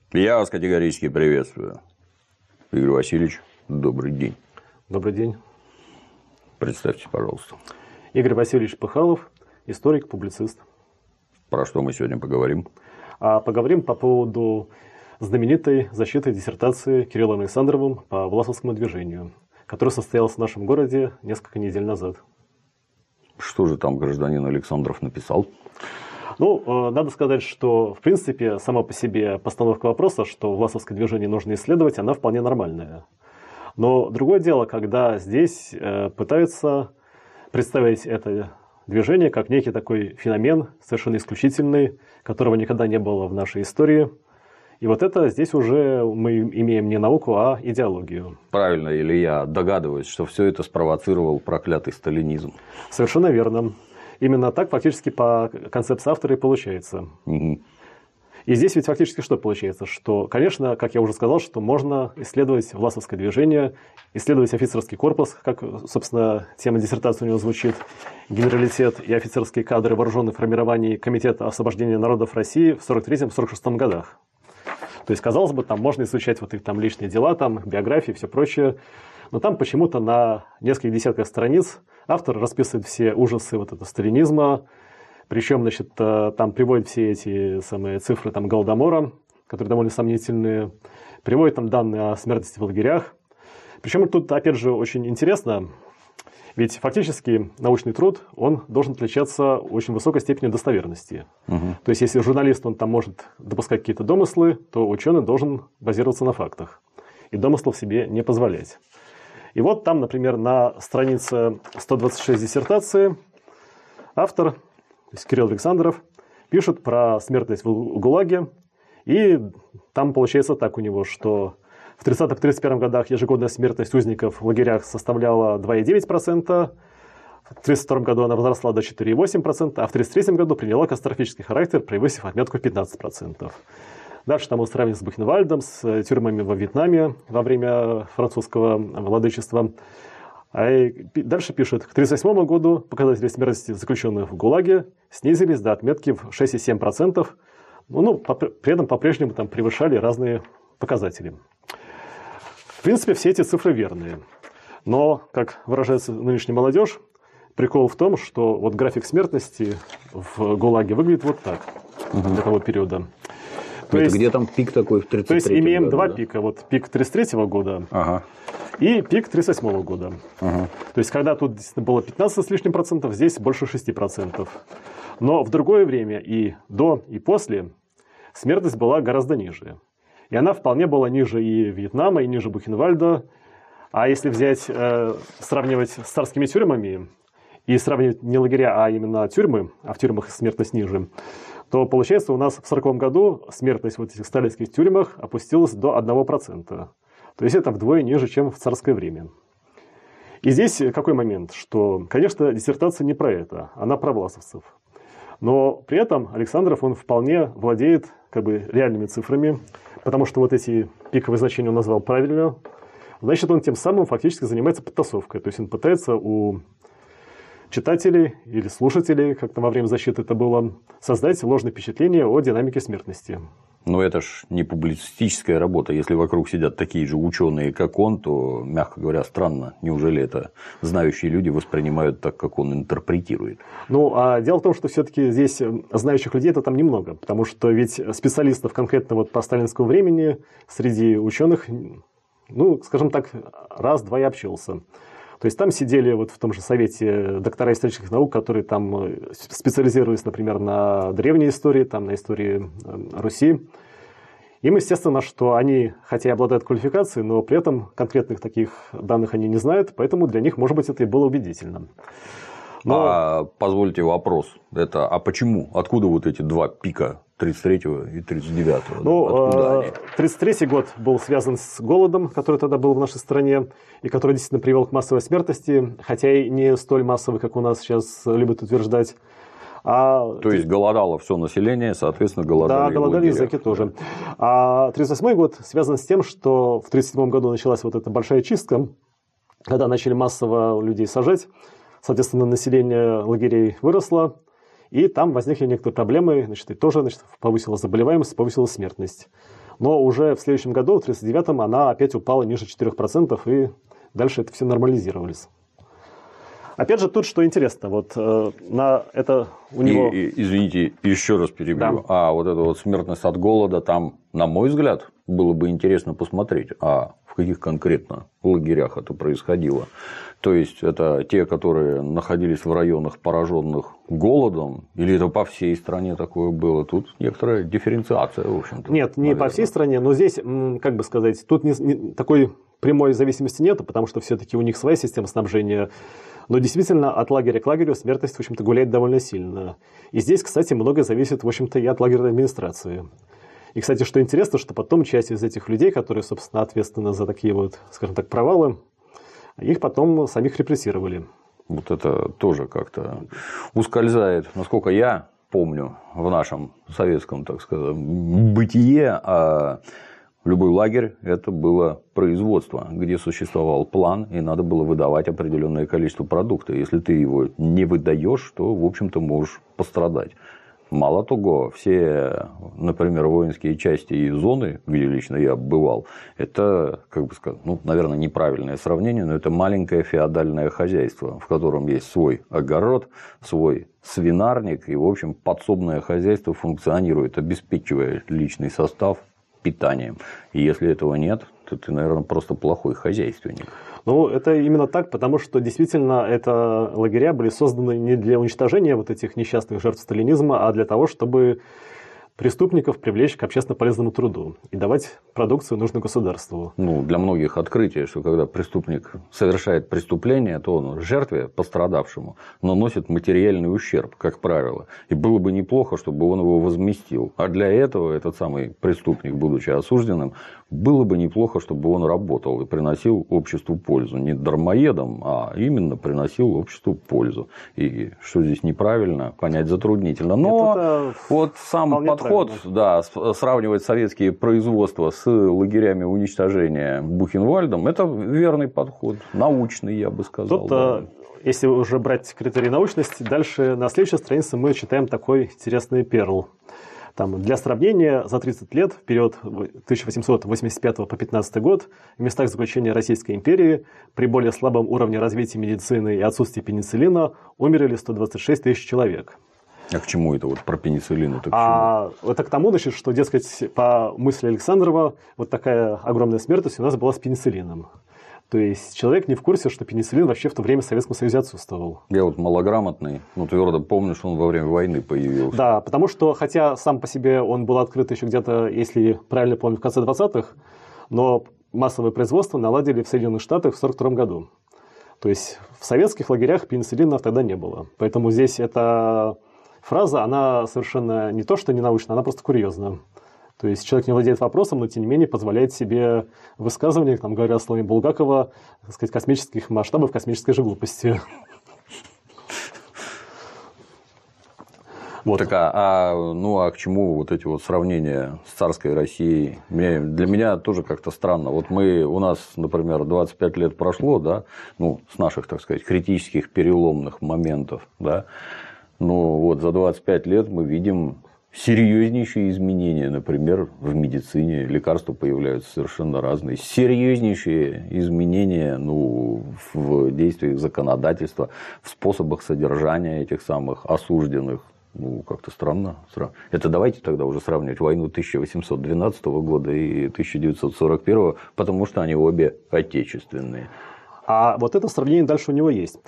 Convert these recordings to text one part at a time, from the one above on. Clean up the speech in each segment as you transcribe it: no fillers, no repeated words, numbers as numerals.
Я вас категорически приветствую. Игорь Васильевич, добрый день. Добрый день. Представьте, пожалуйста. Игорь Васильевич Пыхалов, историк, публицист. Про что мы сегодня поговорим? Поговорим по поводу знаменитой защиты диссертации Кириллом Александровым по Власовскому движению, которая состоялась в нашем городе несколько недель назад. Что же там гражданин Александров написал? Надо сказать, что, в принципе, сама по себе постановка вопроса, что Власовское движение нужно исследовать, она вполне нормальная. Но другое дело, когда здесь пытаются представить это движение как некий такой феномен, совершенно исключительный, которого никогда не было в нашей истории. И вот это здесь уже мы имеем не науку, а идеологию. Правильно, или я догадываюсь, что все это спровоцировал проклятый сталинизм? Совершенно верно. Именно так фактически по концепции автора и получается. Угу. И здесь ведь фактически что получается? Что, конечно, как я уже сказал, что можно исследовать Власовское движение, исследовать офицерский корпус, как, собственно, тема диссертации у него звучит, генералитет и офицерские кадры вооруженных формирований Комитета освобождения народов России в 1943-1946 годах. То есть, казалось бы, там можно изучать вот их там личные дела, там, биографии и все прочее, но там почему-то на нескольких десятках страниц автор расписывает все ужасы вот этого сталинизма, причем, значит, там приводит все эти самые цифры там, Голодомора, которые довольно сомнительные, приводит там данные о смертности в лагерях. Причем тут, опять же, очень интересно, ведь фактически научный труд, он должен отличаться очень высокой степенью достоверности. Угу. То есть, если журналист, он там может допускать какие-то домыслы, то ученый должен базироваться на фактах и домыслов себе не позволять. И вот там, например, на странице 126 диссертации автор, то есть Кирилл Александров, пишет про смертность в ГУЛАГе, и там получается так у него, что в 30-31 годах ежегодная смертность узников в лагерях составляла 2,9%, в 1932 году она возросла до 4,8%, а в 1933 году приняла катастрофический характер, превысив отметку 15%. Дальше там он сравнивает с Бухенвальдом, с тюрьмами во Вьетнаме во время французского владычества. Дальше пишет, к 1938 году показатели смертности заключенных в ГУЛАГе снизились до отметки в 6,7%, при этом по-прежнему там превышали разные показатели. В принципе, все эти цифры верные. Но, как выражается нынешняя молодежь, прикол в том, что вот график смертности в ГУЛАГе выглядит вот так для того периода. Где там пик такой в 1933 году? То есть, имеем два пика. Вот пик 1933 года и пик 1938 года. То есть, когда тут действительно было 15 с лишним процентов, здесь больше 6%. Но в другое время и до, и после смертность была гораздо ниже. И она вполне была ниже и Вьетнама, и ниже Бухенвальда. А если взять, сравнивать с царскими тюрьмами, и сравнивать не лагеря, а именно тюрьмы, а в тюрьмах смертность ниже, то получается у нас в 1940 году смертность в этих сталинских тюрьмах опустилась до 1%. То есть это вдвое ниже, чем в царское время. И здесь какой момент? Что, конечно, диссертация не про это, она про власовцев. Но при этом Александров, он вполне владеет реальными цифрами, потому что вот эти пиковые значения он назвал правильно. Значит, он тем самым фактически занимается подтасовкой. То есть он пытается у читателей или слушателей, как там во время защиты это было, создать ложное впечатление о динамике смертности. Но это ж не публицистическая работа. Если вокруг сидят такие же ученые, как он, то, мягко говоря, странно. Неужели это знающие люди воспринимают так, как он интерпретирует? А дело в том, что все-таки здесь знающих людей-то там немного. Потому что ведь специалистов конкретно вот по сталинскому времени среди ученых, скажем так, раз-два я общался. То есть там сидели вот в том же совете доктора исторических наук, которые там специализировались, например, на древней истории, там, на истории Руси. Им, естественно, что они, хотя и обладают квалификацией, но при этом конкретных таких данных они не знают, поэтому для них, может быть, это и было убедительно. Позвольте вопрос. А почему? Откуда вот эти два пика 33-го и 39-го? 33-й год был связан с голодом, который тогда был в нашей стране, и который действительно привел к массовой смертности, хотя и не столь массовой, как у нас сейчас любят утверждать. То есть голодало все население, соответственно, голодали. Да, голодали языки тоже. А 1938 год связан с тем, что в 1937 году началась вот эта большая чистка, когда начали массово людей сажать, соответственно, население лагерей выросло, и там возникли некоторые проблемы, и тоже повысилась заболеваемость, повысилась смертность. Но уже в следующем году, в 1939-м, она опять упала ниже 4%, и дальше это все нормализировалось. Опять же, тут что интересно, вот на это у него... Извините, еще раз перебью. Да. Вот эта вот смертность от голода, там, на мой взгляд, было бы интересно посмотреть, в каких конкретно лагерях это происходило. То есть, это те, которые находились в районах, пораженных голодом, или это по всей стране такое было? Тут некоторая дифференциация, в общем-то. Нет, не по всей стране, но здесь, как бы сказать, тут такой прямой зависимости нет, потому что все-таки у них своя система снабжения. Но действительно, от лагеря к лагерю смертность, в общем-то, гуляет довольно сильно. И здесь, кстати, многое зависит, в общем-то, и от лагерной администрации. И, кстати, что интересно, что потом часть из этих людей, которые, собственно, ответственны за такие вот, скажем так, провалы, их потом самих репрессировали. Вот это тоже как-то ускользает, насколько я помню, в нашем советском, так сказать, бытие, любой лагерь – это было производство, где существовал план, и надо было выдавать определенное количество продукта. Если ты его не выдаешь, то, в общем-то, можешь пострадать. Мало того, все, например, воинские части и зоны, где лично я бывал, это, как бы сказать, наверное, неправильное сравнение, но это маленькое феодальное хозяйство, в котором есть свой огород, свой свинарник, и, в общем, подсобное хозяйство функционирует, обеспечивая личный состав питанием. И если этого нет, то ты, наверное, просто плохой хозяйственник. Это именно так, потому что действительно это лагеря были созданы не для уничтожения вот этих несчастных жертв сталинизма, а для того, чтобы преступников привлечь к общественно полезному труду и давать продукцию нужную государству. Для многих открытие, что когда преступник совершает преступление, то он жертве, пострадавшему, наносит материальный ущерб, как правило. И было бы неплохо, чтобы он его возместил. А для этого этот самый преступник, будучи осужденным, было бы неплохо, чтобы он работал и приносил обществу пользу. Не дармоедом, а именно приносил обществу пользу. И что здесь неправильно, понять затруднительно. Но вот сам подход, сравнивать советские производства с лагерями уничтожения Бухенвальдом, это верный подход, научный, я бы сказал. Тут, если уже брать критерии научности, дальше на следующей странице мы читаем такой интересный перл. Там, для сравнения, за 30 лет, в период 1885 по 15 год, в местах заключения Российской империи при более слабом уровне развития медицины и отсутствии пенициллина умерли 126 тысяч человек. А к чему это про пенициллин? Это к тому, что, дескать, по мысли Александрова, вот такая огромная смертность у нас была с пенициллином. То есть человек не в курсе, что пенициллин вообще в то время в Советском Союзе отсутствовал. Я малограмотный, твердо помню, что он во время войны появился. Да, потому что, хотя сам по себе он был открыт еще где-то, если правильно помню, в конце 20-х, но массовое производство наладили в Соединенных Штатах в 1942 году. То есть в советских лагерях пенициллина тогда не было. Поэтому здесь эта фраза, она совершенно не то, что не научная, она просто курьезная. То есть человек не владеет вопросом, но тем не менее позволяет себе высказывания, говоря словами Булгакова, так сказать, космических масштабов, космической же глупости. Вот. Так, к чему вот эти вот сравнения с царской Россией? Для меня тоже как-то странно. Вот у нас, например, 25 лет прошло, да, с наших, так сказать, критических переломных моментов, да, за 25 лет мы видим серьезнейшие изменения, например, в медицине, лекарства появляются совершенно разные, серьезнейшие изменения в действиях законодательства, в способах содержания этих самых осужденных. Как-то странно. Это давайте тогда уже сравнивать войну 1812 года и 1941, потому что они обе отечественные. А вот это сравнение дальше у него есть.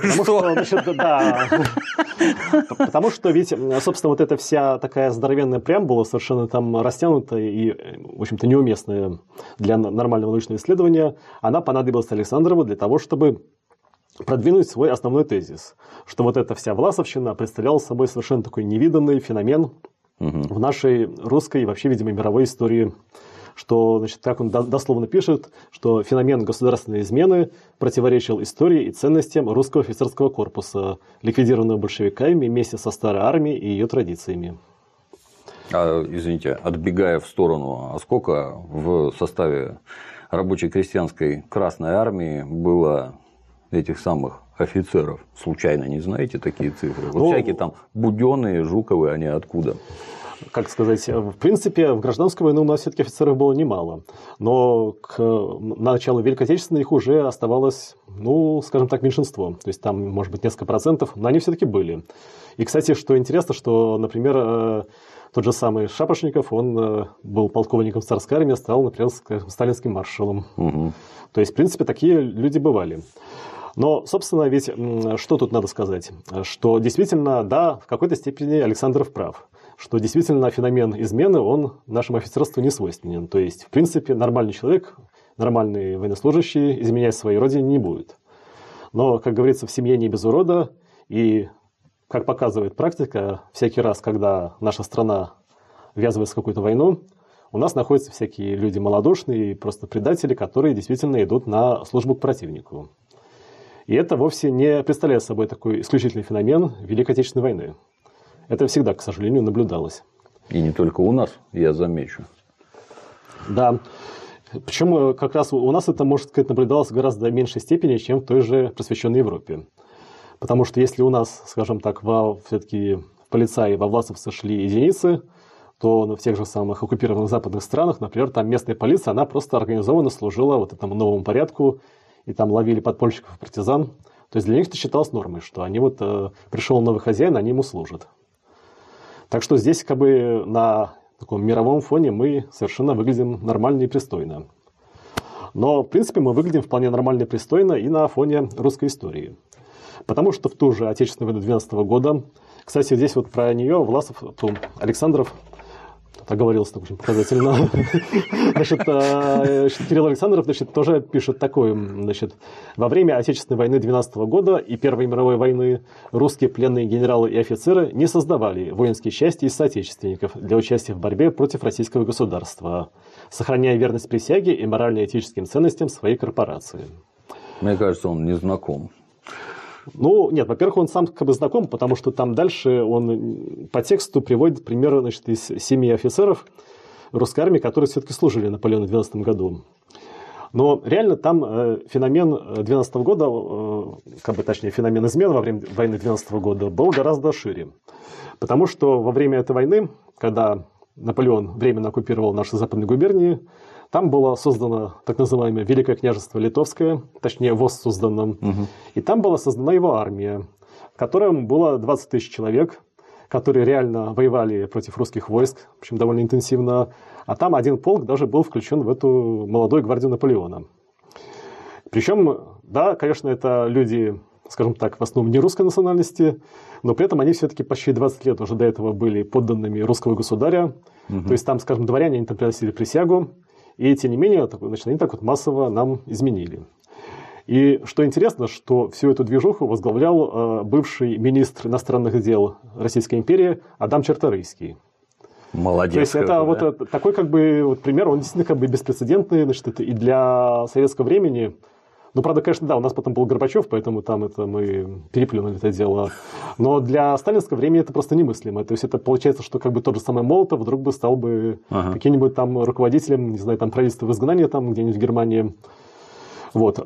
Потому что ведь, собственно, вот эта вся такая здоровенная преамбула, совершенно там растянутая и, в общем-то, неуместная для нормального научного исследования, она понадобилась Александрову для того, чтобы продвинуть свой основной тезис, что вот эта вся власовщина представляла собой совершенно такой невиданный феномен в нашей русской и вообще, видимо, мировой истории. Что, как он дословно пишет, что феномен государственной измены противоречил истории и ценностям русского офицерского корпуса, ликвидированного большевиками вместе со старой армией и ее традициями. Извините, отбегая в сторону, а сколько в составе рабочей крестьянской Красной Армии было этих самых офицеров? Случайно не знаете такие цифры? Всякие там Будённые, Жуковы, они откуда? как сказать, в принципе, в гражданскую войну у нас все-таки офицеров было немало. Но к началу Великой Отечественной их уже оставалось, ну, скажем так, меньшинство. То есть там, может быть, несколько процентов, но они все-таки были. И, кстати, что интересно, что, например, тот же самый Шапошников, он был полковником царской армии, стал, например, сталинским маршалом. Угу. То есть, в принципе, такие люди бывали. Но, собственно, ведь что тут надо сказать? Что действительно, да, в какой-то степени Александров прав. Что действительно феномен измены, он нашему офицерству не свойственен. То есть, в принципе, нормальный человек, нормальный военнослужащий изменять своей родине не будет. Но, как говорится, в семье не без урода. И, как показывает практика, всякий раз, когда наша страна ввязывается в какую-то войну, у нас находятся всякие люди малодушные, просто предатели, которые действительно идут на службу к противнику. И это вовсе не представляет собой такой исключительный феномен Великой Отечественной войны. Это всегда, к сожалению, наблюдалось. И не только у нас, я замечу. Да. Причем как раз у нас это, можно сказать, наблюдалось в гораздо меньшей степени, чем в той же просвещенной Европе. Потому что если у нас, скажем так, все-таки в полицаи, во власовцы шли единицы, то в тех же самых оккупированных западных странах, например, там местная полиция, она просто организованно служила вот этому новому порядку, и там ловили подпольщиков, партизан. То есть для них это считалось нормой, что они вот пришел новый хозяин, они ему служат. Так что здесь как бы на таком мировом фоне мы совершенно выглядим нормально и пристойно. Но в принципе мы выглядим вполне нормально и пристойно и на фоне русской истории. Потому что в ту же Отечественную войну 12 года, кстати, здесь вот про нее Власов, Александров, оговорился так очень показательно. Значит, Кирилл Александров, значит, тоже пишет такое. Значит, во время Отечественной войны 12 года и Первой мировой войны русские пленные генералы и офицеры не создавали воинские части из соотечественников для участия в борьбе против российского государства, сохраняя верность присяге и морально-этическим ценностям своей корпорации. Мне кажется, он не знаком. Ну, нет, во-первых, он сам как бы знаком, потому что там дальше он по тексту приводит примеры, значит, из 7 офицеров русской армии, которые все-таки служили Наполеону в 12 году. Но реально там феномен 12 года, как бы точнее, феномен измен во время войны 12 года был гораздо шире. Потому что во время этой войны, когда Наполеон временно оккупировал наши западные губернии, там было создано так называемое Великое княжество Литовское, точнее воссозданном. И там была создана его армия, в котором было 20 тысяч человек, которые реально воевали против русских войск, в общем, довольно интенсивно. А там один полк даже был включен в эту молодую гвардию Наполеона. Причем, да, конечно, это люди, скажем так, в основном не русской национальности, но при этом они все-таки почти 20 лет уже до этого были подданными русского государя. То есть там, скажем, дворяне, они там приносили присягу. И, тем не менее, значит, они так вот массово нам изменили. И что интересно, что всю эту движуху возглавлял бывший министр иностранных дел Российской империи Адам Черторийский. Молодец. То есть это вот такой как бы вот пример, он действительно как бы беспрецедентный, значит, это и для советского времени. Ну, правда, конечно, да, у нас потом был Горбачев, поэтому там это мы переплюнули это дело. Но для сталинского времени это просто немыслимо. То есть это получается, что как бы тот же самый Молотов вдруг бы стал бы каким-нибудь там руководителем, не знаю, там правительства в изгнании там где-нибудь в Германии. Вот.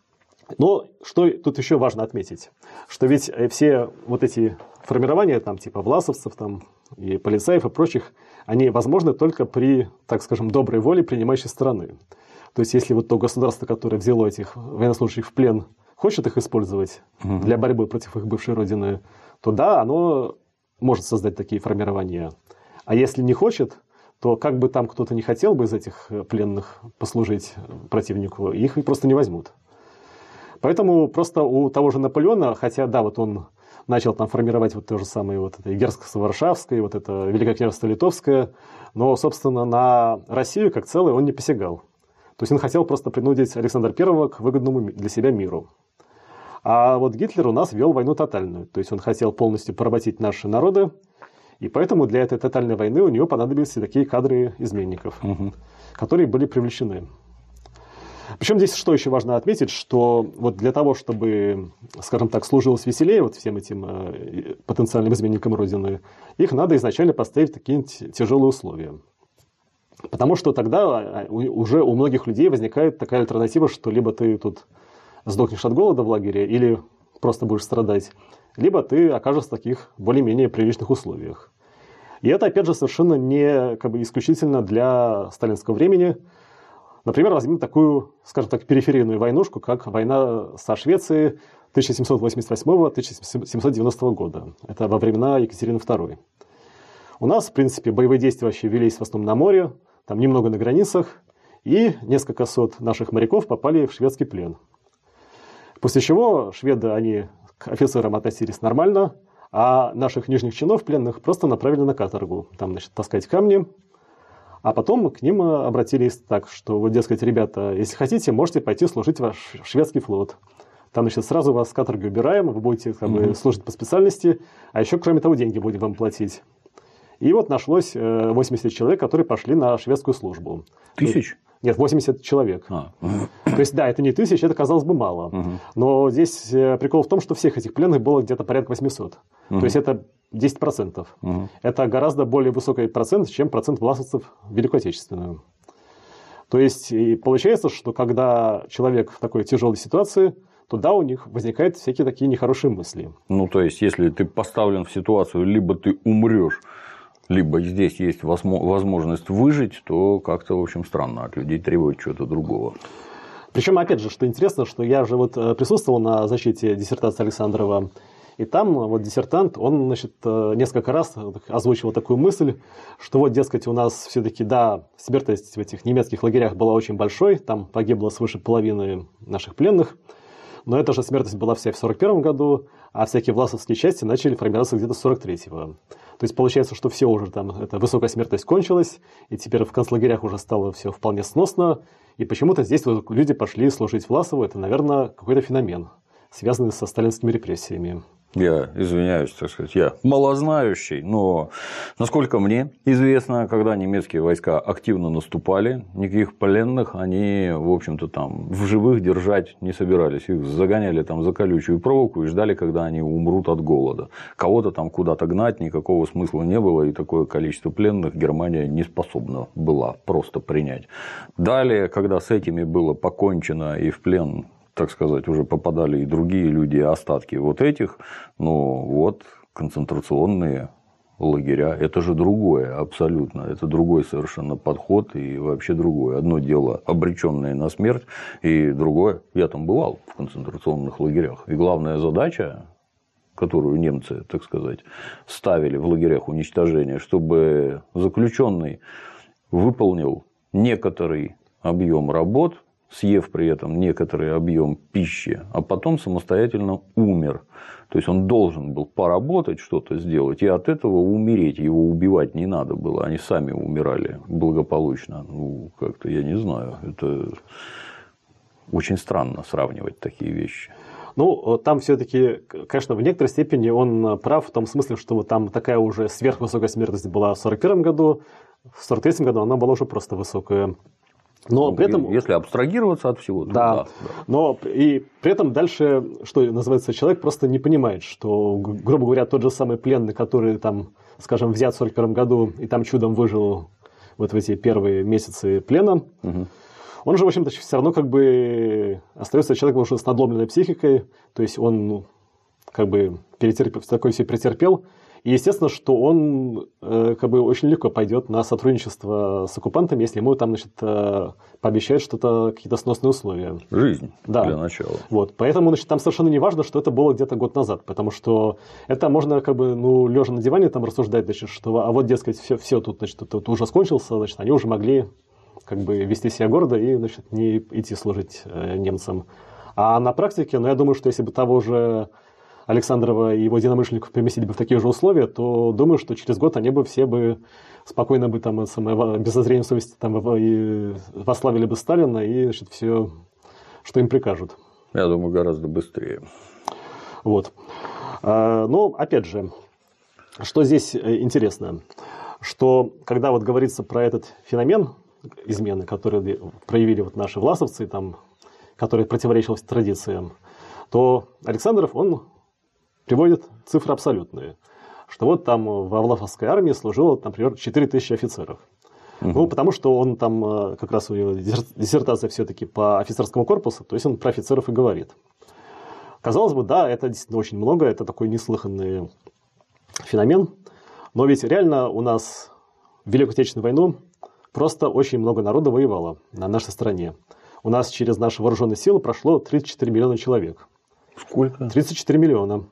Но что тут еще важно отметить, что ведь все вот эти формирования там типа власовцев там и полицаев и прочих, они возможны только при, так скажем, доброй воле принимающей стороны. То есть, если вот то государство, которое взяло этих военнослужащих в плен, хочет их использовать для борьбы против их бывшей родины, то да, оно может создать такие формирования. А если не хочет, то как бы там кто-то не хотел бы из этих пленных послужить противнику, их просто не возьмут. Поэтому просто у того же Наполеона, хотя да, вот он начал там формировать вот то же самое вот это Герцогство Варшавское, вот это Великое княжество Литовское, но, собственно, на Россию как целое он не посягал. То есть он хотел просто принудить Александра I к выгодному для себя миру. А вот Гитлер у нас вел войну тотальную. То есть он хотел полностью поработить наши народы. И поэтому для этой тотальной войны у него понадобились такие кадры изменников, которые были привлечены. Причем здесь что еще важно отметить, что вот для того, чтобы, скажем так, служилось веселее вот всем этим потенциальным изменникам Родины, их надо изначально поставить в такие тяжелые условия. Потому что тогда уже у многих людей возникает такая альтернатива, что либо ты тут сдохнешь от голода в лагере, или просто будешь страдать, либо ты окажешься в таких более-менее приличных условиях. И это, опять же, совершенно не исключительно для сталинского времени. Например, возьмем такую, скажем так, периферийную войнушку, как война со Швецией 1788-1790 года. Это во времена Екатерины II. У нас, в принципе, боевые действия вообще велись в основном на море, там немного на границах, и несколько сот наших моряков попали в шведский плен. После чего шведы, они к офицерам относились нормально, а наших нижних чинов пленных просто направили на каторгу, там, значит, таскать камни. А потом к ним обратились так, что, вот, дескать, ребята, если хотите, можете пойти служить в шведский флот. Там, значит, сразу вас с каторги убираем, вы будете служить по специальности, а еще, кроме того, деньги будем вам платить. И вот нашлось 80 человек, которые пошли на шведскую службу. Тысяч? Нет, 80 человек. То есть, да, это не 1000, это, казалось бы, мало. Но здесь прикол в том, что всех этих пленных было где-то порядка 800. То есть, это 10%. Это гораздо более высокий процент, чем процент власовцев в Великую Отечественную. То есть, и получается, что когда человек в такой тяжелой ситуации, то да, у них возникают всякие такие нехорошие мысли. Ну, то есть, если ты поставлен в ситуацию, либо ты умрешь, либо здесь есть возможность выжить, то как-то, в общем, странно от людей требовать чего-то другого. Причем, опять же, что интересно, что я же вот присутствовал на защите диссертации Александрова, и там вот диссертант, он, значит, несколько раз озвучивал такую мысль, что вот, дескать, у нас все-таки, да, смертность в этих немецких лагерях была очень большой, там погибло свыше половины наших пленных, но эта же смертность была вся в 1941 году, а всякие власовские части начали формироваться где-то с 1943-го. То есть получается, что все уже там, эта высокая смертность кончилась, и теперь в концлагерях уже стало все вполне сносно, и почему-то здесь вот люди пошли служить Власову, это, наверное, какой-то феномен, связанный со сталинскими репрессиями. Я извиняюсь, так сказать, я малознающий, но, насколько мне известно, когда немецкие войска активно наступали, никаких пленных они, в общем-то, там в живых держать не собирались. Их загоняли там за колючую проволоку и ждали, когда они умрут от голода. Кого-то там куда-то гнать никакого смысла не было, и такое количество пленных Германия не способна была просто принять. Далее, когда с этими было покончено и в плен, так сказать, уже попадали и другие люди, и остатки вот этих, ну вот концентрационные лагеря, это же другое абсолютно, это другой совершенно подход и вообще другое. Одно дело обреченные на смерть, и другое, я там бывал в концентрационных лагерях, и главная задача, которую немцы, так сказать, ставили в лагерях уничтожения, чтобы заключенный выполнил некоторый объем работ, съев при этом некоторый объем пищи, а потом самостоятельно умер. То есть, он должен был поработать, что-то сделать, и от этого умереть. Его убивать не надо было. Они сами умирали благополучно. Ну, как-то я не знаю. Это очень странно сравнивать такие вещи. Ну, там все-таки, конечно, в некоторой степени он прав в том смысле, что вот там такая уже сверхвысокая смертность была в 1941 году, в 1943 году она была уже просто высокая. Но при этом, если абстрагироваться от всего, то да. Но и при этом дальше, что называется, человек просто не понимает, что, грубо говоря, тот же самый пленный, который там, скажем, взят в 1941 году и там чудом выжил вот в эти первые месяцы плена, он же, в общем-то, все равно как бы остается человеком уже с надломленной психикой, то есть он как бы такое все претерпел. И естественно, что он как бы очень легко пойдет на сотрудничество с оккупантами, если ему там, значит, пообещают что-то, какие-то сносные условия. Жизнь, да, для начала. Вот. Поэтому, значит, там совершенно не важно, что это было где-то год назад, потому что это можно как бы, ну, лежа на диване там рассуждать, значит, что, а вот, дескать, все тут, значит, тут ужас кончился, значит, они уже могли как бы вести себя гордо и, значит, не идти служить немцам. А на практике, ну, я думаю, что если бы того же Александрова и его единомышленников поместили бы в такие же условия, то думаю, что через год они бы все бы спокойно бы там, без зазрения совести там, восславили бы Сталина и, значит, все, что им прикажут. Я думаю, гораздо быстрее. Вот. Но, опять же, что здесь интересно, что когда вот говорится про этот феномен измены, который проявили вот наши власовцы, там, который противоречил традициям, то Александров, он приводит цифры абсолютные, что вот там во Власовской армии служило, например, 4000 офицеров. Ну, потому что он там, как раз у него диссертация все-таки по офицерскому корпусу, то есть он про офицеров и говорит. Казалось бы, да, это действительно очень много, это такой неслыханный феномен, Но ведь реально у нас в Великую Отечественную войну просто очень много народа воевало на нашей стороне. У нас через наши вооруженные силы прошло 34 миллиона человек. Сколько? 34 миллиона.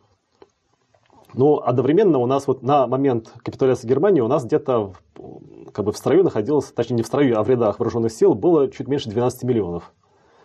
Но одновременно у нас вот на момент капитуляции Германии у нас где-то как бы в строю находилось, точнее не в строю, а в рядах вооруженных сил было чуть меньше 12 миллионов.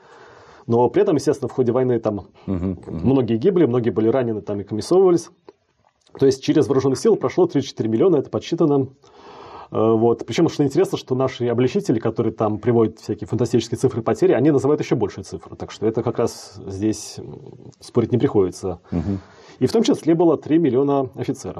Но при этом, естественно, в ходе войны там многие гибли, многие были ранены там и комиссовывались. То есть через вооруженные силы прошло 34 миллиона, это подсчитано. Вот. Причем, что интересно, что наши обличители, которые там приводят всякие фантастические цифры потери, они называют еще большие цифры. Так что это как раз здесь спорить не приходится. И в том числе было 3 миллиона офицеров.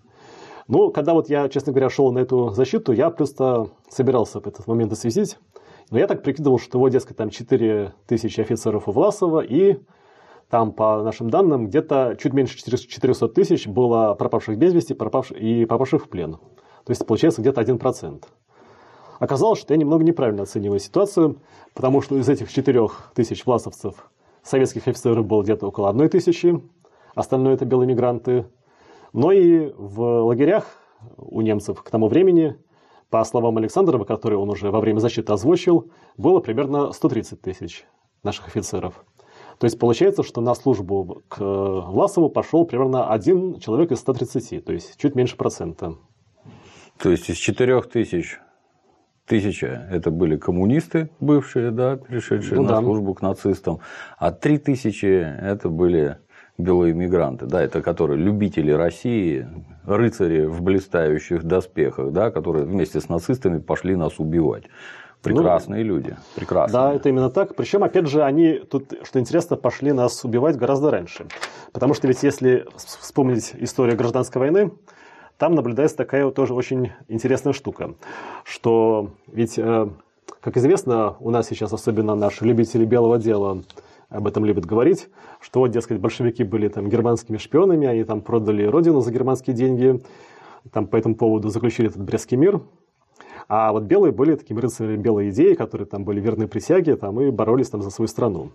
Ну, когда вот я, честно говоря, шел на эту защиту, я просто собирался в этот момент осветить. Но я так прикидывал, что вот, дескать, там 4 тысячи офицеров у Власова, и там, по нашим данным, где-то чуть меньше 400 тысяч было пропавших без вести и попавших в плен. То есть, получается, где-то 1%. Оказалось, что я немного неправильно оцениваю ситуацию, потому что из этих 4 тысяч власовцев советских офицеров было где-то около 1 тысячи, остальное это белые мигранты. Но и в лагерях у немцев к тому времени, по словам Александрова, которые он уже во время защиты озвучил, было примерно 130 тысяч наших офицеров. То есть получается, что на службу к Власову пошел примерно 1 человек из 130, то есть чуть меньше процента. То есть из 4 тысяч 1000 это были коммунисты бывшие, да, перешедшие на службу к нацистам, а 3000 это были белые мигранты, да, это которые любители России, рыцари в блистающих доспехах, да, которые вместе с нацистами пошли нас убивать. Прекрасные люди, прекрасные. Да, это именно так. Причем, опять же, они тут, что интересно, пошли нас убивать гораздо раньше. Потому что ведь если вспомнить историю гражданской войны, там наблюдается такая вот тоже очень интересная штука, что ведь, как известно, у нас сейчас особенно наши любители белого дела об этом любят говорить, что вот, дескать, большевики были там германскими шпионами, они там продали родину за германские деньги, там по этому поводу заключили этот Брестский мир. А вот белые были такими рыцарями белой идеи, которые там были верны присяге там, и боролись там за свою страну.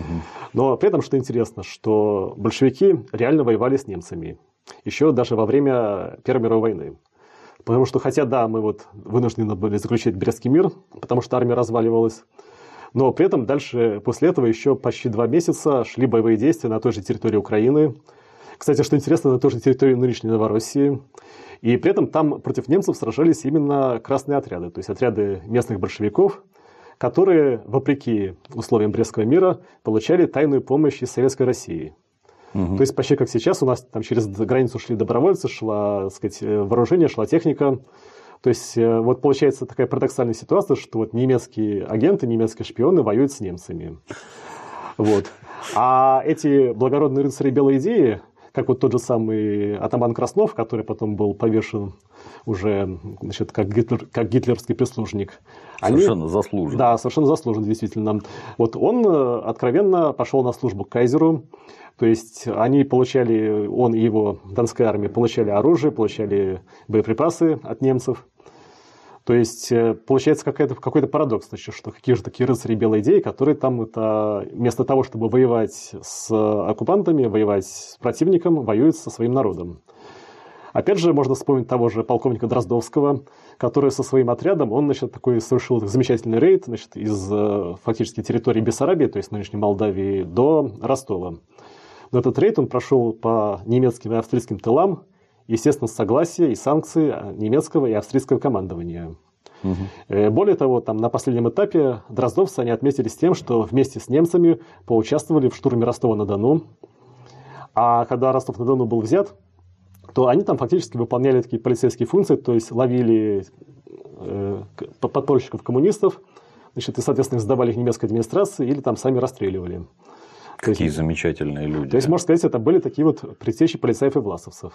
Но при этом, что интересно, что большевики реально воевали с немцами. Еще даже во время Первой мировой войны. Потому что, хотя, да, мы вот вынуждены были заключить Брестский мир, потому что армия разваливалась, но при этом дальше, после этого, еще почти 2 месяца шли боевые действия на той же территории Украины. Кстати, что интересно, на той же территории нынешней Новороссии. И при этом там против немцев сражались именно красные отряды, то есть отряды местных большевиков, которые, вопреки условиям Брестского мира, получали тайную помощь из Советской России. То есть почти как сейчас у нас там через границу шли добровольцы, шло, так сказать, вооружение, шла техника. То есть вот получается такая парадоксальная ситуация, что вот немецкие агенты, немецкие шпионы воюют с немцами. Вот. А эти благородные рыцари белой идеи, как вот тот же самый атаман Краснов, который потом был повешен уже, значит, как гитлеровский прислужник. Совершенно заслуженно. Да, совершенно заслуженно, действительно. Вот он откровенно пошел на службу к кайзеру. То есть они получали, он и его донская армия получали оружие, получали боеприпасы от немцев. То есть получается какой-то парадокс, значит, что какие же такие рыцари белой идеи, которые там это, вместо того, чтобы воевать с оккупантами, воевать с противником, воюют со своим народом. Опять же, можно вспомнить того же полковника Дроздовского, который со своим отрядом, он, значит, такой совершил замечательный рейд, значит, из фактически территории Бессарабии, то есть нынешней Молдавии, до Ростова. Но этот рейд он прошел по немецким и австрийским тылам, естественно, с согласия и санкций немецкого и австрийского командования. Более того, там, на последнем этапе дроздовцы они отметились тем, что вместе с немцами поучаствовали в штурме Ростова-на-Дону. А когда Ростов-на-Дону был взят, то они там фактически выполняли такие полицейские функции, то есть ловили подпольщиков-коммунистов, значит, и, соответственно, сдавали их немецкой администрации или там сами расстреливали. Какие замечательные люди. То есть, можно сказать, это были такие вот предтечи полицаев и власовцев.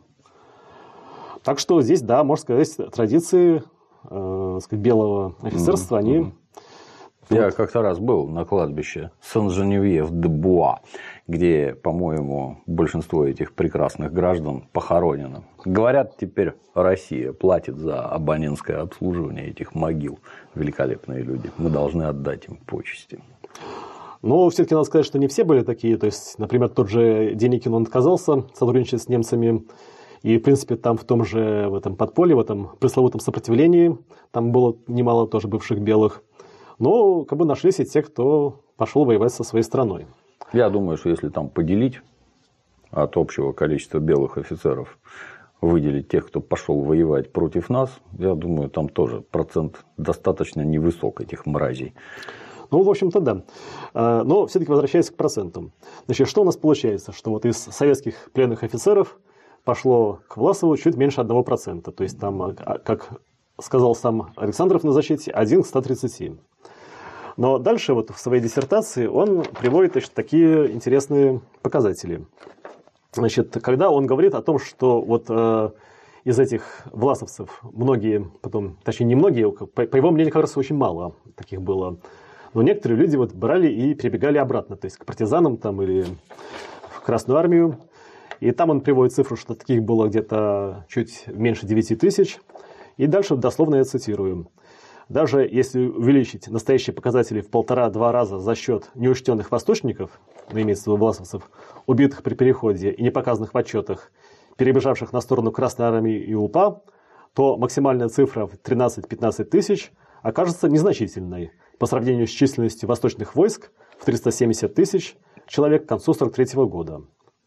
Так что здесь, да, можно сказать, традиции белого офицерства, они... Я как-то раз был на кладбище Сен-Женевьев-де-Буа, где, по-моему, большинство этих прекрасных граждан похоронено. Говорят, теперь Россия платит за абонентское обслуживание этих могил. Великолепные люди. Мы должны отдать им почести. Но все-таки надо сказать, что не все были такие. То есть, например, тот же Деникин, он отказался сотрудничать с немцами. И, в принципе, там в том же в этом подполье, в этом пресловутом сопротивлении, там было немало тоже бывших белых. Но как бы нашлись и те, кто пошел воевать со своей страной. Я думаю, что если там поделить от общего количества белых офицеров, выделить тех, кто пошел воевать против нас, я думаю, там тоже процент достаточно невысок этих мразей. Ну, в общем-то, да. Но все-таки возвращаясь к процентам. Значит, что у нас получается? Что вот из советских пленных офицеров пошло к Власову чуть меньше 1%. То есть, там, как сказал сам Александров на защите, 1 к 130. Но дальше вот в своей диссертации он приводит, значит, такие интересные показатели. Значит, когда он говорит о том, что вот из этих власовцев многие, потом, точнее не многие, по его мнению, как раз очень мало таких было. Но некоторые люди вот брали и перебегали обратно, то есть к партизанам там, или в Красную армию. И там он приводит цифру, что таких было где-то чуть меньше 9 тысяч. И дальше дословно я цитирую. Даже если увеличить настоящие показатели в 1,5-2 раза за счет неучтенных восточников, имеется в виду власовцев, убитых при переходе и не показанных в отчетах, перебежавших на сторону Красной армии и УПА, то максимальная цифра в 13-15 тысяч окажется незначительной по сравнению с численностью восточных войск в 370 тысяч человек к концу 1943 года.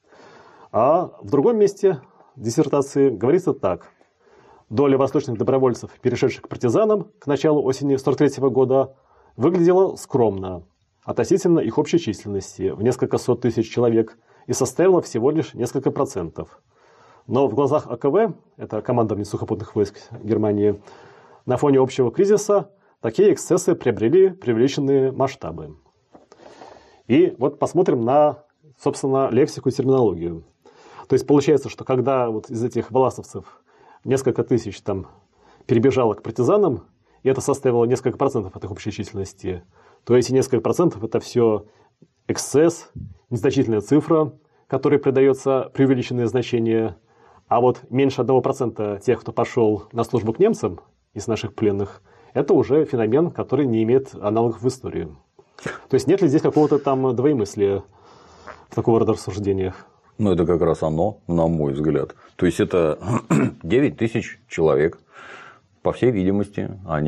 А в другом месте диссертации говорится так. Доля восточных добровольцев, перешедших к партизанам к началу осени 1943 года, выглядела скромно относительно их общей численности в несколько сот тысяч человек и составила всего лишь несколько процентов. Но в глазах АКВ, это командование сухопутных войск Германии, на фоне общего кризиса такие эксцессы приобрели преувеличенные масштабы. И вот посмотрим на, собственно, лексику и терминологию. То есть получается, что когда вот из этих власовцев несколько тысяч там перебежало к партизанам, и это составило несколько процентов от их общей численности, то эти несколько процентов – это все эксцесс, незначительная цифра, которой придается преувеличенное значение. А вот меньше 1% тех, кто пошел на службу к немцам из наших пленных, это уже феномен, который не имеет аналогов в истории. То есть нет ли здесь какого-то там двоемыслия в такого рода рассуждениях? Ну, это как раз оно, на мой взгляд. То есть, это 9 тысяч человек. По всей видимости,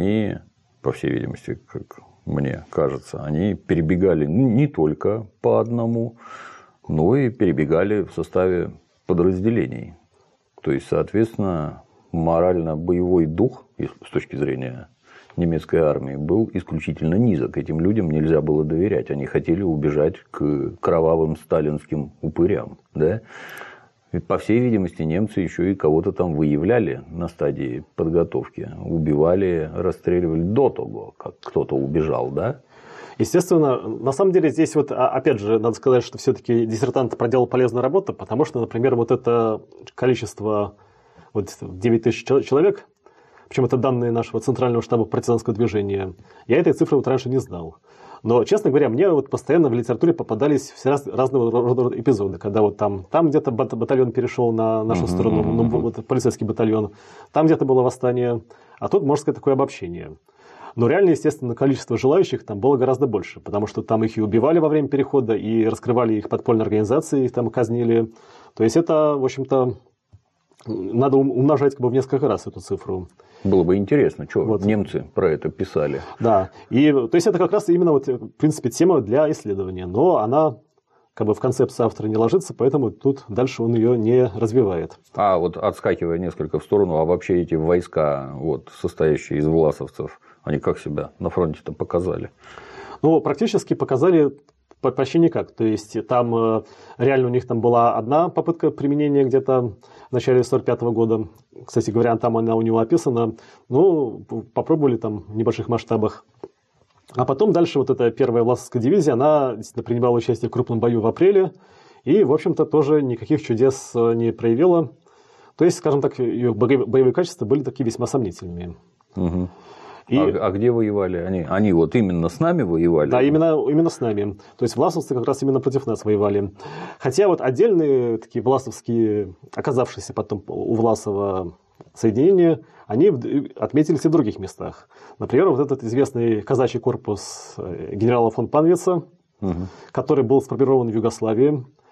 как мне кажется, они перебегали не только по одному, но и перебегали в составе подразделений. То есть, соответственно, морально-боевой дух, с точки зрения немецкой армии, был исключительно низок. Этим людям нельзя было доверять. Они хотели убежать к кровавым сталинским упырям. Да? Ведь, по всей видимости, немцы еще и кого-то там выявляли на стадии подготовки. Убивали, расстреливали до того, как кто-то убежал. Да? Естественно, на самом деле здесь вот, опять же, надо сказать, что все-таки диссертант проделал полезную работу, потому что, например, вот это количество, вот 9 тысяч человек, причем это данные нашего Центрального штаба партизанского движения, я этой цифры вот раньше не знал. Но, честно говоря, мне вот постоянно в литературе попадались все разного рода эпизоды, когда вот там где-то батальон перешел на нашу сторону, вот, полицейский батальон, там где-то было восстание, а тут, можно сказать, такое обобщение. Но реально, естественно, количество желающих там было гораздо больше, потому что там их и убивали во время перехода, и раскрывали их подпольные организации, их там казнили. То есть это, в общем-то, надо умножать как бы в несколько раз эту цифру. Было бы интересно, что вот немцы про это писали. Да, и то есть это как раз именно вот, в принципе, тема для исследования, но она как бы в концепцию автора не ложится, поэтому тут дальше он ее не развивает. А вот отскакивая несколько в сторону, а вообще эти войска, вот, состоящие из власовцев, они как себя на фронте-то показали? Ну, практически показали почти никак. То есть там реально у них там была одна попытка применения где-то в начале 1945 года. Кстати говоря, там она у него описана. Ну, попробовали там в небольших масштабах. А потом дальше вот эта первая власовская дивизия, она действительно принимала участие в крупном бою в апреле. И, в общем-то, тоже никаких чудес не проявила. То есть, скажем так, ее боевые качества были такие весьма сомнительными. Угу. А где воевали они? Они вот именно с нами воевали? Да, именно с нами. То есть власовцы как раз именно против нас воевали. Хотя вот отдельные такие власовские, оказавшиеся потом у Власова соединения, они отметились и в других местах. Например, вот этот известный казачий корпус генерала фон Панвица, который был сформирован в Югославии.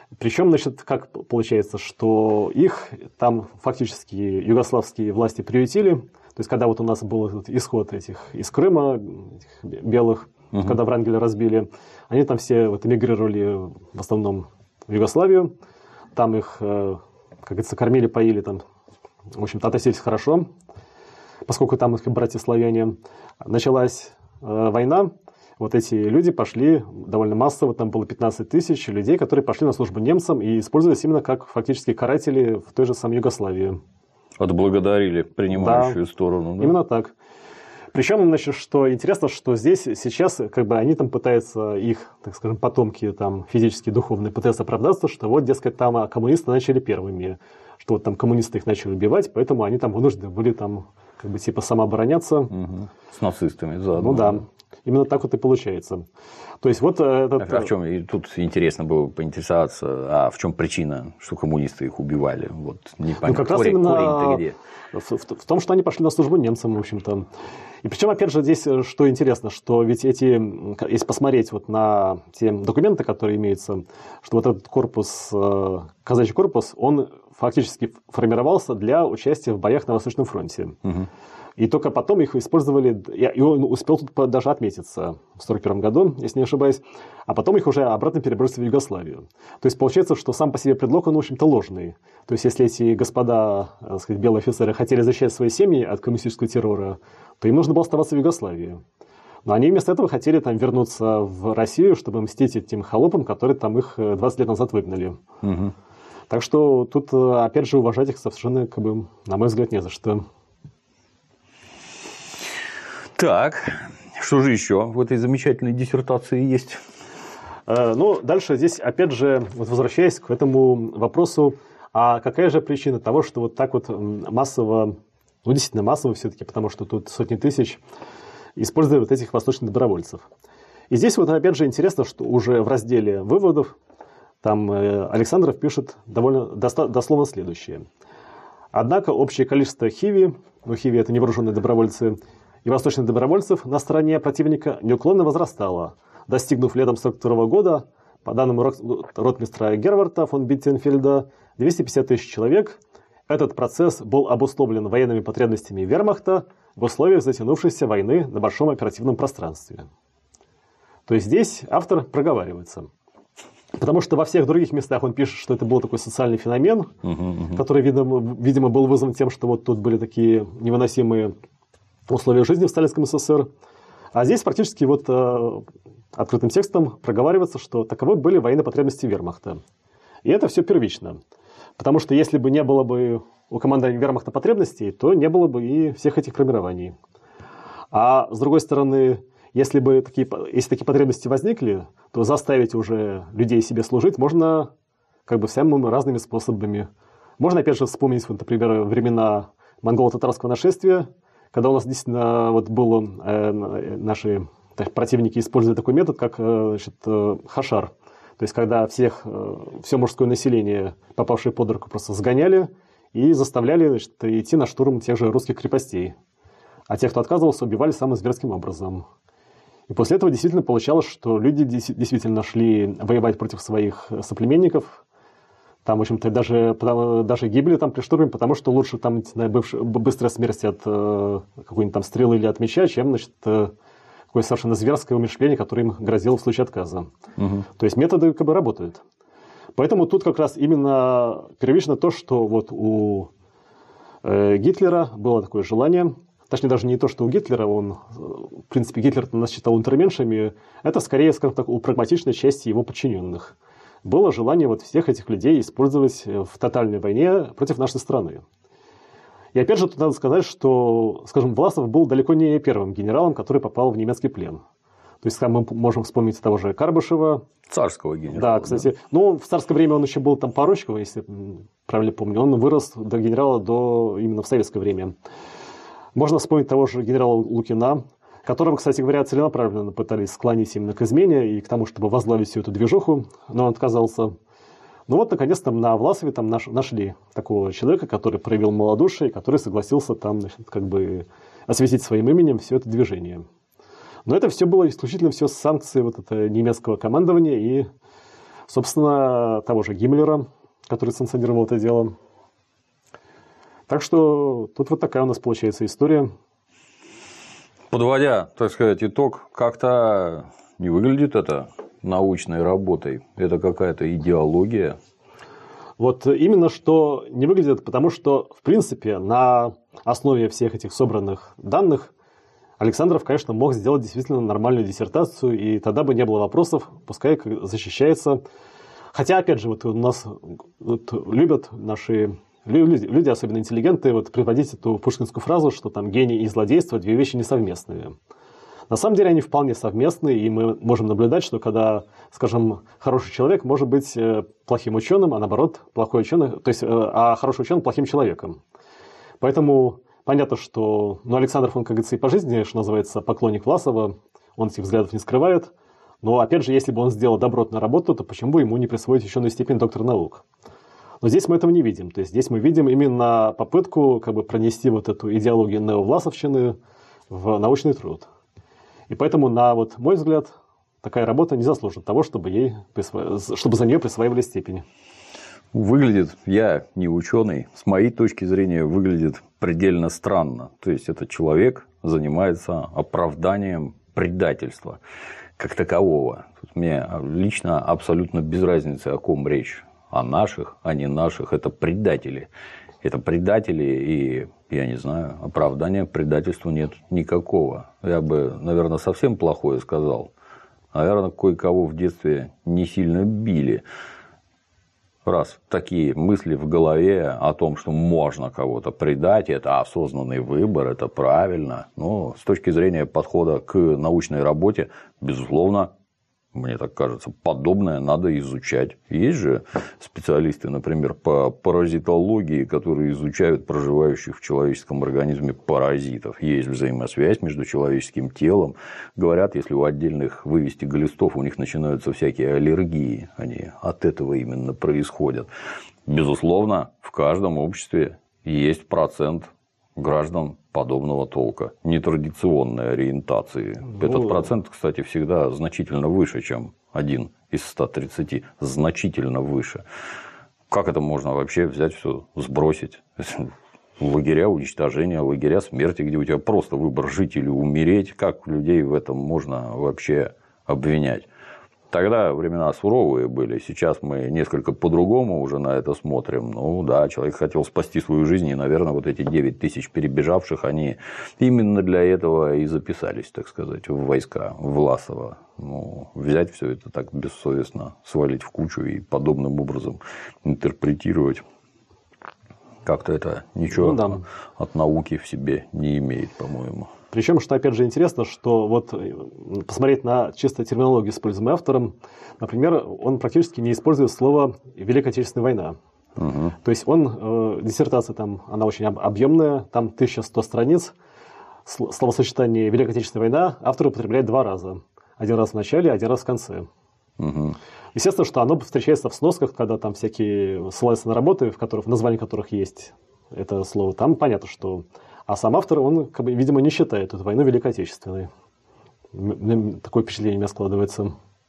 Причем, значит, как получается, что их там фактически югославские власти приютили. То есть, когда вот у нас был этот исход этих из Крыма, этих белых, когда Врангеля разбили, они там все вот эмигрировали в основном в Югославию. Там их, как говорится, кормили, поили, там, в общем-то, относились хорошо, поскольку там их братья-славяне. Началась война. Вот эти люди пошли довольно массово, там было 15 тысяч людей, которые пошли на службу немцам и использовались именно как фактически каратели в той же самой Югославии. Отблагодарили принимающую сторону. Да? Именно так. Причем, значит, что интересно, что здесь сейчас как бы они там пытаются, их, так скажем, потомки там физически, духовные, пытаются оправдаться, что вот, дескать, там коммунисты начали первыми, что вот там коммунисты их начали убивать, поэтому они там вынуждены были там как бы типа самообороняться. С нацистами заодно. Ну да. Именно так вот и получается. То есть вот этот... А в чем, и тут интересно было поинтересоваться, а в чем причина, что коммунисты их убивали? Вот непонятно. Ну, как раз именно где? В том, что они пошли на службу немцам, в общем-то. И причем, опять же, здесь что интересно, что ведь если посмотреть вот на те документы, которые имеются, что вот этот корпус, казачий корпус, он фактически формировался для участия в боях на Восточном фронте. И только потом их использовали, и он успел тут даже отметиться в 1941 году, если не ошибаюсь, а потом их уже обратно перебросили в Югославию. То есть получается, что сам по себе предлог, он, в общем-то, ложный. То есть если эти господа, так сказать, белые офицеры хотели защищать свои семьи от коммунистического террора, то им нужно было оставаться в Югославии. Но они вместо этого хотели там вернуться в Россию, чтобы мстить этим холопам, которые там их 20 лет назад выгнали. Так что тут, опять же, уважать их совершенно, как бы, на мой взгляд, не за что. Так, что же еще в этой замечательной диссертации есть? Ну, дальше здесь, опять же, вот возвращаясь к этому вопросу, а какая же причина того, что вот так вот массово, ну, действительно массово все-таки, потому что тут сотни тысяч используют вот этих восточных добровольцев. И здесь вот, опять же, интересно, что уже в разделе выводов там Александров пишет довольно дословно следующее. Однако общее количество хиви, ну, хиви – это невооруженные добровольцы, и восточных добровольцев на стороне противника неуклонно возрастало, достигнув летом 1942 года, по данным ротмистра Герварта фон Биттенфельда, 250 тысяч человек. Этот процесс был обусловлен военными потребностями вермахта в условиях затянувшейся войны на большом оперативном пространстве. То есть здесь автор проговаривается. Потому что во всех других местах он пишет, что это был такой социальный феномен, который, видимо, был вызван тем, что вот тут были такие невыносимые условия жизни в Сталинском СССР. А здесь практически вот открытым текстом проговаривается, что таковы были военные потребности вермахта. И это все первично. Потому что если бы не было бы у командования вермахта потребностей, то не было бы и всех этих формирований. А с другой стороны, если такие потребности возникли, то заставить уже людей себе служить можно как бы самыми разными способами. Можно опять же вспомнить, вот, например, времена монголо-татарского нашествия, когда у нас действительно вот было, наши противники использовали такой метод, как хашар. То есть, когда все мужское население, попавшее под руку, просто сгоняли и заставляли идти на штурм тех же русских крепостей. А тех, кто отказывался, убивали самым зверским образом. И после этого действительно получалось, что люди действительно шли воевать против своих соплеменников. Там, в общем-то, даже гибли там при штурме, потому что лучше там быстрая смерть от какой-нибудь там стрелы или от меча, чем, значит, такое совершенно зверское умерщвление, которое им грозило в случае отказа. То есть методы как бы работают. Поэтому тут как раз именно первично то, что вот у Гитлера было такое желание, точнее даже не то, что у Гитлера, в принципе, Гитлер нас считал унтерменшами, это скорее, скажем так, у прагматичной части его подчиненных. Было желание вот всех этих людей использовать в тотальной войне против нашей страны. И опять же, тут надо сказать, что, скажем, Власов был далеко не первым генералом, который попал в немецкий плен. То есть, мы можем вспомнить того же Карбышева. Царского генерала. Да, кстати. Да. Ну, в царское время он еще был там поручиком, если правильно помню. Он вырос до генерала именно в советское время. Можно вспомнить того же генерала Лукина, которого, кстати говоря, целенаправленно пытались склонить именно к измене и к тому, чтобы возглавить всю эту движуху, но он отказался. Ну вот, наконец-то, на Власове там нашли такого человека, который проявил малодушие, который согласился там, значит, как бы осветить своим именем все это движение. Но это все было исключительно все с санкцией вот этого немецкого командования, и собственно, того же Гиммлера, который санкционировал это дело. Так что тут вот такая у нас получается история. Подводя, так сказать, итог, как-то не выглядит это научной работой. Это какая-то идеология. Вот именно что не выглядит, потому что, в принципе, на основе всех этих собранных данных Александров, конечно, мог сделать действительно нормальную диссертацию, и тогда бы не было вопросов, пускай защищается. Хотя, опять же, вот у нас любят наши люди, особенно интеллигенты, вот приводить эту пушкинскую фразу, что там гений и злодейство – две вещи несовместные. На самом деле они вполне совместны, и мы можем наблюдать, что когда, скажем, хороший человек может быть плохим ученым, а наоборот, плохой ученый, то есть, а хороший ученый плохим человеком. Поэтому понятно, что Александров, он, как говорится, и по жизни, что называется, поклонник Власова, он этих взглядов не скрывает. Но, опять же, если бы он сделал добротную работу, то почему бы ему не присвоить ученую степень доктора наук? Но здесь мы этого не видим. То есть здесь мы видим именно попытку пронести вот эту идеологию неовласовщины в научный труд. И поэтому, на мой взгляд, такая работа не заслужит того, чтобы за нее присваивали степени. Выглядит, я не ученый, с моей точки зрения, выглядит предельно странно. То есть, этот человек занимается оправданием предательства как такового. Мне лично абсолютно без разницы, о ком речь. О наших, о не наших. Это предатели. Это предатели, и, я не знаю, оправдания предательству нет никакого. Я бы, наверное, совсем плохое сказал. Наверное, кое-кого в детстве не сильно били. Раз такие мысли в голове о том, что можно кого-то предать, это осознанный выбор, это правильно. Но с точки зрения подхода к научной работе, безусловно, мне так кажется, подобное надо изучать. Есть же специалисты, например, по паразитологии, которые изучают проживающих в человеческом организме паразитов. Есть взаимосвязь между человеческим телом. Говорят, если у отдельных вывести глистов, у них начинаются всякие аллергии. Они от этого именно происходят. Безусловно, в каждом обществе есть процент граждан подобного толка, нетрадиционной ориентации. Этот процент, кстати, всегда значительно выше, чем 1 из 130. Значительно выше. Как это можно вообще взять все, сбросить? Лагеря уничтожения, лагеря смерти, где у тебя просто выбор жить или умереть. Как людей в этом можно вообще обвинять? Тогда времена суровые были, сейчас мы несколько по-другому уже на это смотрим. Ну да, человек хотел спасти свою жизнь, и, наверное, вот эти 9 тысяч перебежавших, они именно для этого и записались, так сказать, в войска Власова. Ну, взять все это так бессовестно, свалить в кучу и подобным образом интерпретировать. Как-то это ничего от науки в себе не имеет, по-моему. Причем, что опять же интересно, что вот посмотреть на чисто терминологию, используемую автором, например, он практически не использует слово «Великая Отечественная война». Угу. То есть диссертация там, она очень объемная, там 1100 страниц, словосочетание «Великая Отечественная война» автор употребляет 2 раза. Один раз в начале, один раз в конце. Угу. Естественно, что оно встречается в сносках, когда там всякие ссылаются на работы, в названии которых есть это слово. Там понятно, что... А сам автор, он, видимо, не считает эту войну Великой Отечественной. Такое впечатление у меня складывается.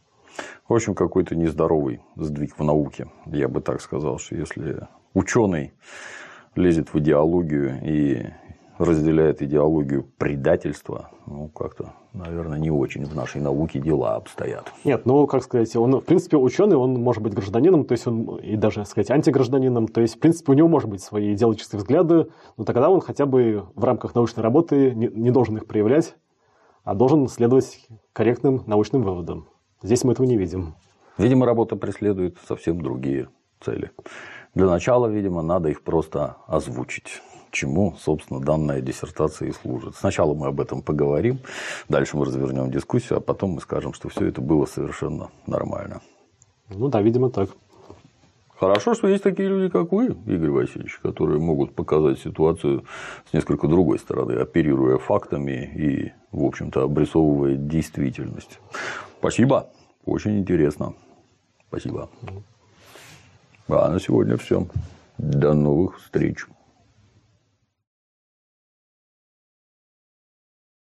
В общем, какой-то нездоровый сдвиг в науке. Я бы так сказал, что если ученый лезет в идеологию и разделяет идеологию предательства, ну, как-то, наверное, не очень в нашей науке дела обстоят. Нет, ну, как сказать, он, в принципе, ученый, он может быть гражданином, то есть он и даже, сказать, антигражданином, то есть, в принципе, у него может быть свои идеологические взгляды, но тогда он хотя бы в рамках научной работы не должен их проявлять, а должен следовать корректным научным выводам. Здесь мы этого не видим. Видимо, работа преследует совсем другие цели. Для начала, видимо, надо их просто озвучить. Чему, собственно, данная диссертация и служит. Сначала мы об этом поговорим, дальше мы развернем дискуссию, а потом мы скажем, что все это было совершенно нормально. Ну да, видимо, так. Хорошо, что есть такие люди, как вы, Игорь Васильевич, которые могут показать ситуацию с несколько другой стороны, оперируя фактами и, в общем-то, обрисовывая действительность. Спасибо, очень интересно. Спасибо. А на сегодня все. До новых встреч.